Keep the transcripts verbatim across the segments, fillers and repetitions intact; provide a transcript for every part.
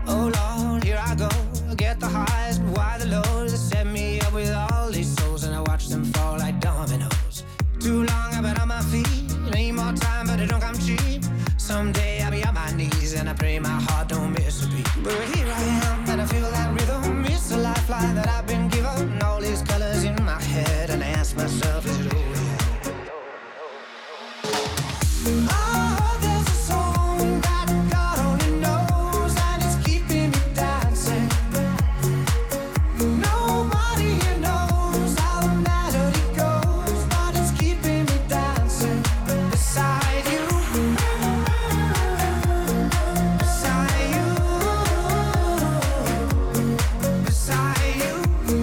Oh Lord, here I go, get the highs, but why the lows? They set me up with all these souls, and I watch them fall like dominoes. Too long I've been on my feet, need more time, but it don't come cheap. Someday I'll be on my knees, and I pray my heart don't miss a beat. But here I am, and I feel that rhythm. It's a lifeline that I've been given. All these colors in my head, and I ask myself, is it over yet? Oh, there's a song that God only knows, and it's keeping me dancing. Nobody here knows how the melody goes, but it's keeping me dancing beside you, beside you, beside you,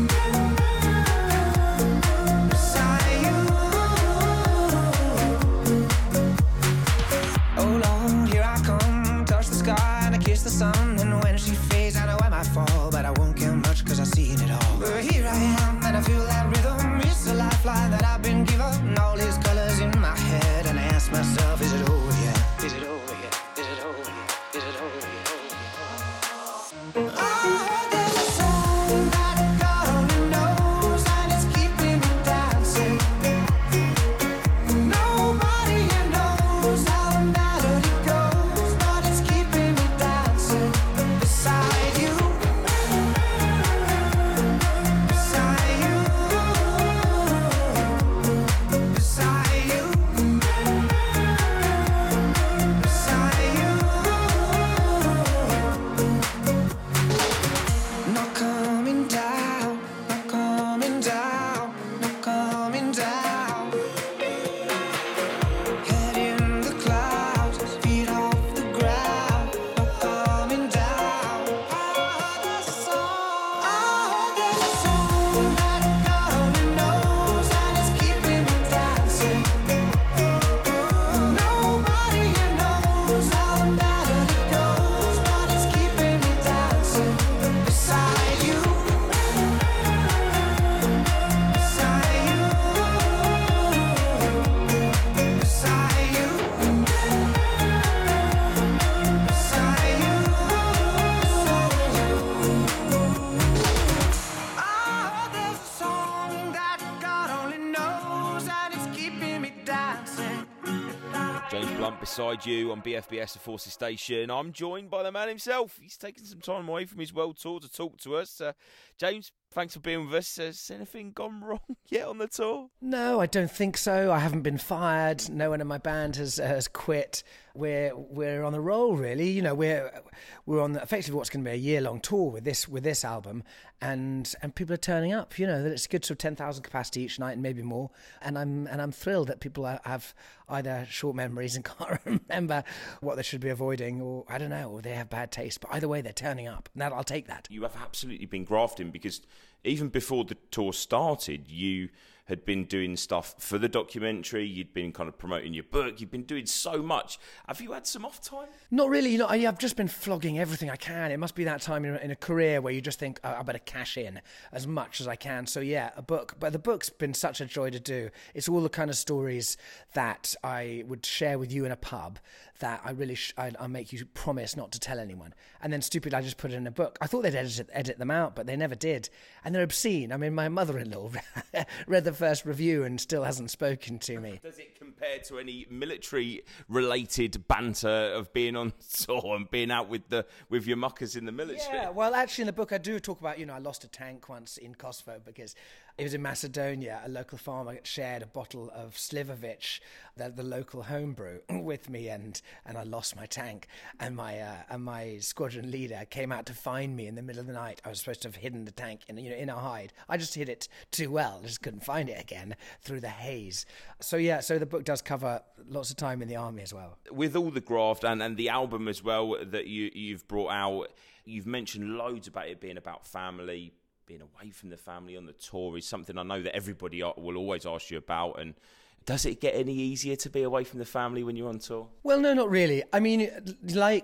beside you. Oh Lord, here I come, touch the sky and I kiss the sun. And when she fades, I know I might fall, but I won't care much cause I've seen it all. But here I am, and I feel that rhythm. It's a lifeline that I've been given. All these colors in my head, and I ask myself, is it over yet? Is it over yet? Is it over yet? Is it over yet? Oh, there's a song that God only knows, and it's keeping me dancing. Nobody here knows how the melody goes, but it's keeping me dancing beside you, beside you, beside you, beside you. Not coming down, not coming down, not coming down. Head in the clouds, feet off the ground, not coming down. Oh, there's a song, oh, there's a song that God only knows, and it's keeping me dancing. Nobody here knows how the melody goes, but it's keeping me dancing beside you, beside you, beside you, beside you. Oh, there's a song that God only knows, and it's keeping me dancing. James Blunt beside you on B F B S, the Forces Station. I'm joined by the man himself. He's taken some time away from his world tour to talk to us. Uh, James, thanks for being with us. Has anything gone wrong yet on the tour? No, I don't think so. I haven't been fired. No one in my band has uh, has quit. We're we're on the roll, really. You know, we're we're on the, effectively what's going to be a year long tour with this with this album, and and people are turning up. You know, that it's good, sort of ten thousand capacity each night and maybe more. And I'm and I'm thrilled that people are, have either short memories and can't remember what they should be avoiding, or I don't know, or they have bad taste. But either way, they're turning up. And that I'll take that. You have absolutely been grafting, because even before the tour started, you had been doing stuff for the documentary, you'd been kind of promoting your book, you've been doing so much. Have you had some off time? Not really. You know, I, I've just been flogging everything I can. It must be that time in, in a career where you just think, oh, I better cash in as much as I can. So yeah, a book. But the book's been such a joy to do. It's all the kind of stories that I would share with you in a pub that I really, sh- I, I make you promise not to tell anyone. And then stupid, I just put it in a book. I thought they'd edit, edit them out, but they never did. And they're obscene. I mean, my mother-in-law read the first review and still hasn't spoken to me. Does it compare to any military-related banter of being on tour and being out with the with your muckers in the military? Yeah, well, actually in the book I do talk about, you know, I lost a tank once in Kosovo because it was in Macedonia. A local farmer shared a bottle of Slivovich, the, the local homebrew, with me, and, and I lost my tank. And my uh, and my squadron leader came out to find me in the middle of the night. I was supposed to have hidden the tank in, you know, in a hide. I just hid it too well. I just couldn't find it again through the haze. So yeah, so the book does cover lots of time in the army as well. With all the graft and, and the album as well that you, you've brought out, you've mentioned loads about it being about family. Being away from the family on the tour is something I know that everybody will always ask you about. And does it get any easier to be away from the family when you're on tour? Well, no, not really. I mean, like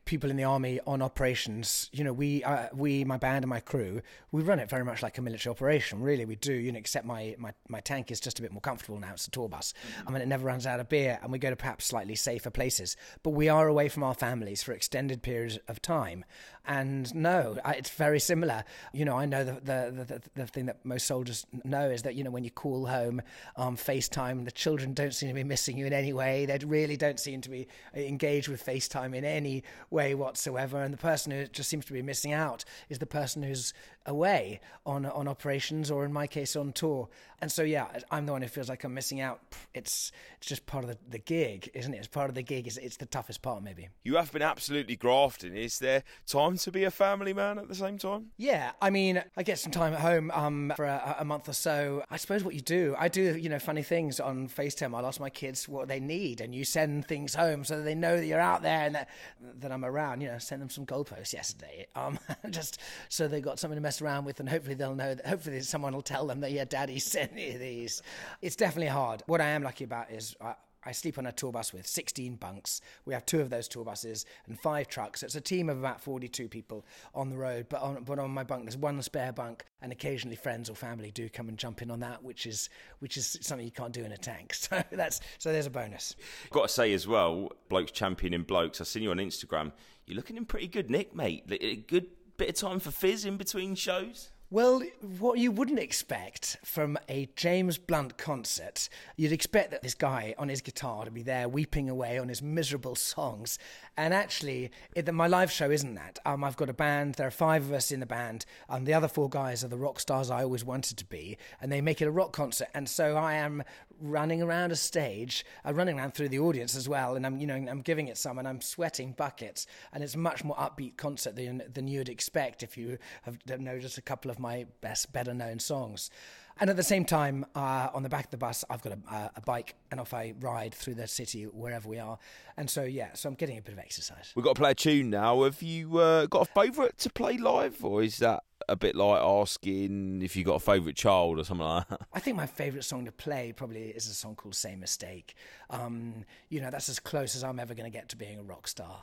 people in the army on operations, you know, we, uh, we, my band and my crew, we run it very much like a military operation. Really, we do. You know, except my my, my tank is just a bit more comfortable now. It's a tour bus. Mm-hmm. I mean, it never runs out of beer, and we go to perhaps slightly safer places. But we are away from our families for extended periods of time. And no, I, it's very similar. You know, I know the the, the the thing that most soldiers know is that, you know, when you call home on um, FaceTime, the children don't seem to be missing you in any way. They really don't seem to be engaged with FaceTime in any way whatsoever. And the person who just seems to be missing out is the person who's away on on operations, or in my case on tour. And so yeah, I'm the one who feels like I'm missing out. It's it's just part of the, the gig, isn't it? It's part of the gig. It's, it's the toughest part, maybe. You have been absolutely grafting. Is there time to be a family man at the same time? Yeah, I mean, I get some time at home um, for a, a month or so. I suppose what you do, I do, you know, funny things on FaceTime. I'll ask my kids what they need, and you send things home so that they know that you're out there and that, that I'm around. You know, send them some goalposts yesterday, um, just so they got something to mess around with, and hopefully they'll know that, hopefully someone will tell them that, yeah, Daddy sent me these. It's definitely hard. What I am lucky about is I, I sleep on a tour bus with sixteen bunks. We have two of those tour buses and five trucks. It's a team of about forty-two people on the road. But on, but on my bunk, there's one spare bunk, and occasionally friends or family do come and jump in on that, which is which is something you can't do in a tank. So that's so there's a bonus. Got to say as well, blokes championing blokes. I've seen you on Instagram. You're looking in pretty good nick, mate. A good bit of time for fizz in between shows. Well, what you wouldn't expect from a James Blunt concert, you'd expect that this guy on his guitar to be there weeping away on his miserable songs. And actually, it, my live show isn't that. Um, I've got a band. There are five of us in the band. Um, the other four guys are the rock stars I always wanted to be, and they make it a rock concert. And so I am running around a stage, uh, running around through the audience as well, and I'm, you know, I'm giving it some, and I'm sweating buckets. And it's a much more upbeat concert than than you'd expect if you have noticed a couple of my best, better known songs. And at the same time, uh, on the back of the bus, I've got a, uh, a bike, and off I ride through the city wherever we are. And so, yeah, so I'm getting a bit of exercise. We've got to play a tune now. Have you uh, got a favourite to play live, or is that a bit like asking if you got a favourite child or something like that? I think my favourite song to play probably is a song called Same Mistake. Um, you know, that's as close as I'm ever going to get to being a rock star.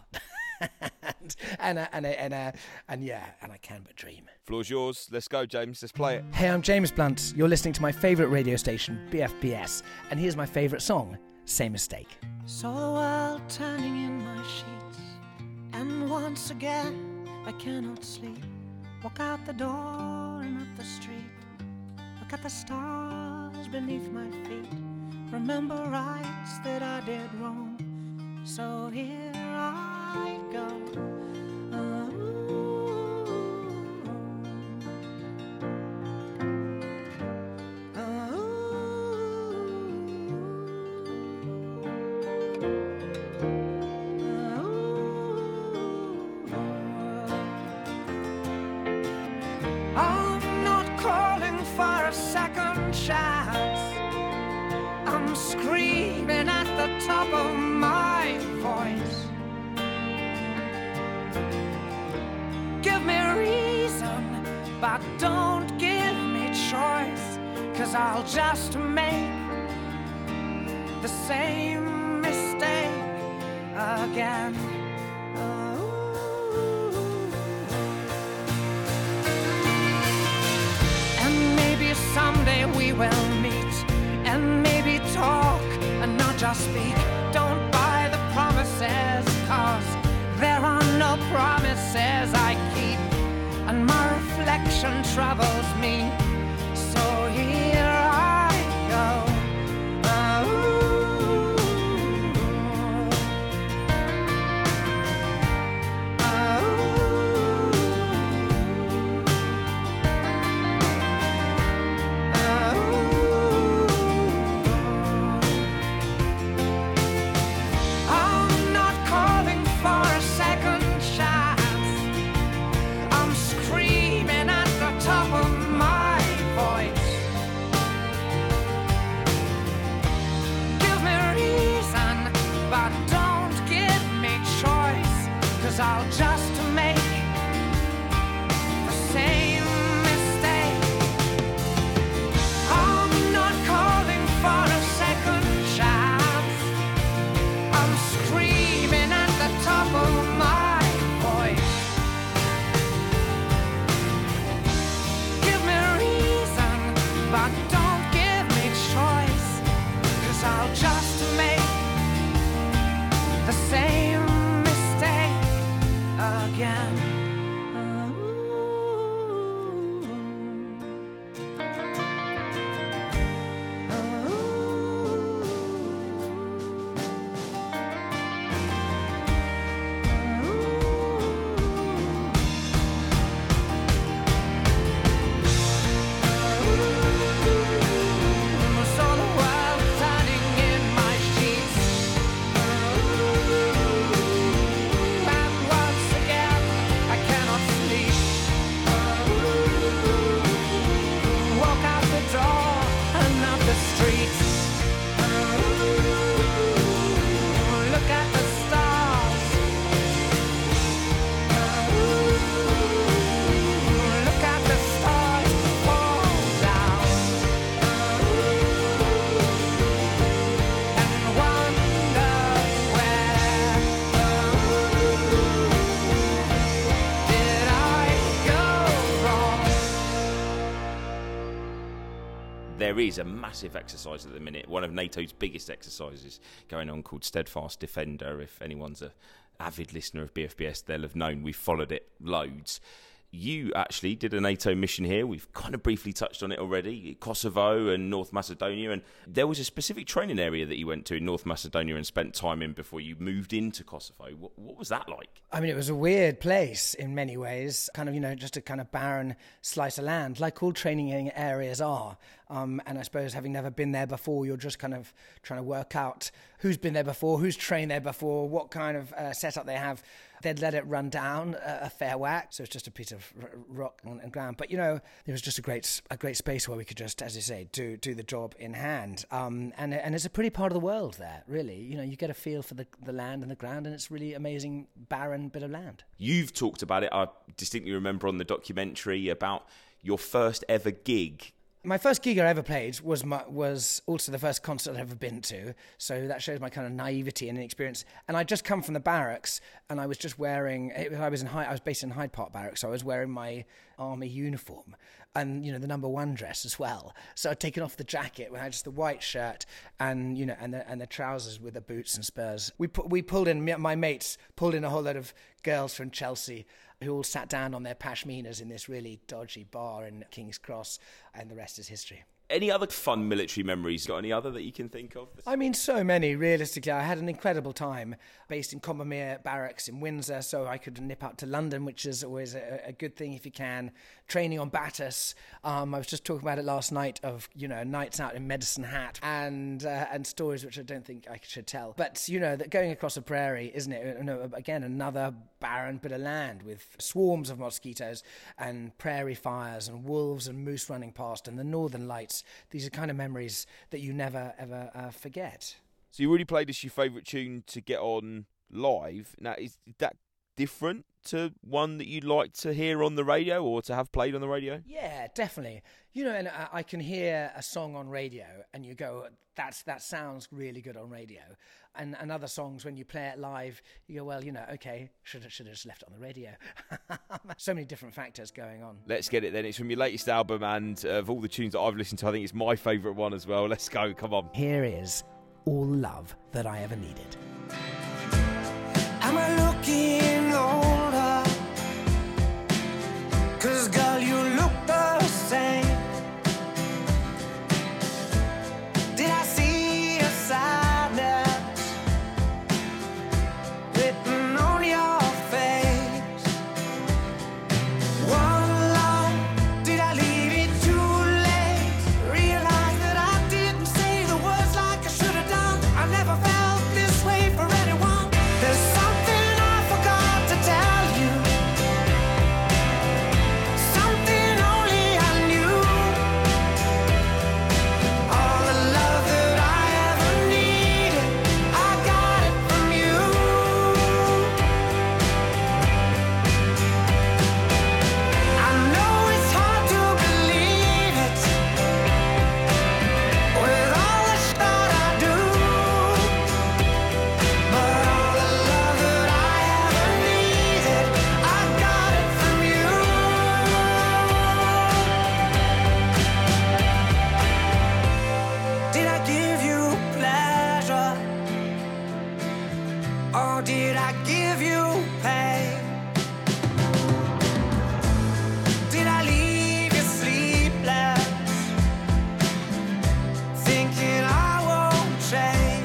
and, and, uh, and, uh, and, uh, and yeah, and I can but dream. Floor's yours. Let's go, James. Let's play it. Hey, I'm James Blunt. You're listening to my favourite radio station, B F B S. And here's my favourite song, Same Mistake. Saw the world turning in my sheets, and once again I cannot sleep. Walk out the door and up the street, look at the stars beneath my feet, remember rights that I did wrong, so here I go. I'm screaming at the top of my voice. Give me a reason, but don't give me choice, 'cause I'll just make the same mistake again. And maybe someday we will meet, and maybe talk and not just speak. Don't buy the promises, 'cause there are no promises I keep, and my reflection troubles me, so here I go. I'll just make the same mistake. I'm not calling for a second chance. I'm screaming at the top of my there is a massive exercise at the minute, one of NATO's biggest exercises going on, called Steadfast Defender. If anyone's a avid listener of B F B S, they'll have known we've followed it loads. You actually did a NATO mission here. We've kind of briefly touched on it already, Kosovo and North Macedonia. And there was a specific training area that you went to in North Macedonia and spent time in before you moved into Kosovo. What, what was that like? I mean, it was a weird place in many ways, kind of, you know, just a kind of barren slice of land, like all training areas are. Um, and I suppose having never been there before, you're just kind of trying to work out who's been there before, who's trained there before, what kind of uh, setup they have. They'd let it run down uh, a fair whack, so it's just a piece of r- rock and, and ground. But, you know, there was just a great a great space where we could just, as you say, do do the job in hand. Um, and and it's a pretty part of the world there, really. You know, you get a feel for the, the land and the ground, and it's really amazing, barren bit of land. You've talked about it, I distinctly remember on the documentary, about your first ever gig. My first gig I ever played was my, was also the first concert I'd ever been to, so that shows my kind of naivety and inexperience. And I'd just come from the barracks, and I was just wearing. I was in Hyde, I was based in Hyde Park Barracks, so I was wearing my army uniform, and you know the number one dress as well. So I'd taken off the jacket, when I had just the white shirt, and you know, and the and the trousers with the boots and spurs. We pu- we pulled in. My mates pulled in a whole lot of girls from Chelsea, who all sat down on their pashminas in this really dodgy bar in King's Cross, and the rest is history. Any other fun military memories? Got any other that you can think of? I mean, so many, realistically. I had an incredible time based in Combermere Barracks in Windsor, so I could nip out to London, which is always a, a good thing if you can. Training on Battus. Um, I was just talking about it last night of, you know, nights out in Medicine Hat and uh, and stories which I don't think I should tell. But, you know, that going across a prairie, isn't it? You know, again, another barren bit of land with swarms of mosquitoes and prairie fires and wolves and moose running past and the northern lights. These are kind of memories that you never, ever uh, forget. So you really played this your favourite tune to get on live. Now, is that different to one that you'd like to hear on the radio or to have played on the radio? Yeah, definitely. You know, and I, I can hear a song on radio and you go, that's that sounds really good on radio. And, and other songs, when you play it live, you go, well, you know, okay, should should have just left it on the radio. So many different factors going on. Let's get it then. It's from your latest album, and of all the tunes that I've listened to, I think it's my favourite one as well. Let's go, come on. Here is All Love That I Ever Needed. Am I looking older? 'Cause girl, you look the same. Did I see a sadness written on your face? One love, did I leave it too late? Realize that I didn't say the words like I should have done. I never felt this way for anyone. There's something I forgot to tell you, something only I knew. All the love that I ever needed, I got it from you. I know it's hard to believe it, with all the shit that I do, but all the love that I ever needed, I got it from you. Did I give you pleasure, or did I give you pain? Did I leave you sleepless, thinking I won't change?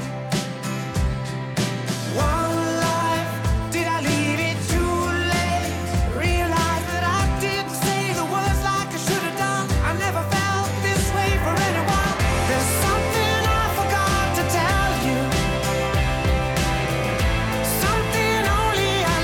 One life, did I leave it too late? Realize that I didn't say the words like I should have done. I never felt this way for anyone. There's something I forgot to tell you, something only I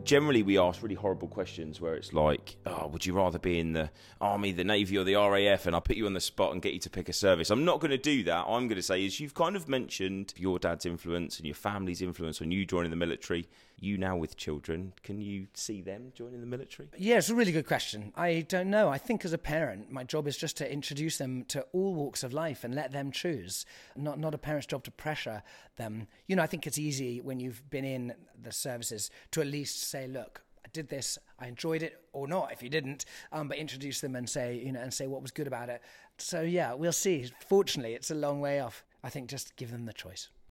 generally we ask really horrible questions where it's like, oh, would you rather be in the Army, the Navy or the R A F? And I'll put you on the spot and get you to pick a service. I'm not going to do that. I'm going to say is you've kind of mentioned your dad's influence and your family's influence on you joining the military. You now with children, can you see them joining the military? Yeah, it's a really good question. I don't know. I think as a parent, my job is just to introduce them to all walks of life and let them choose. Not not a parent's job to pressure them. You know, I think it's easy when you've been in the services to at least say, look, I did this, I enjoyed it, or not if you didn't, um, but introduce them and say, you know, and say what was good about it. So yeah, we'll see. Fortunately, it's a long way off. I think just give them the choice.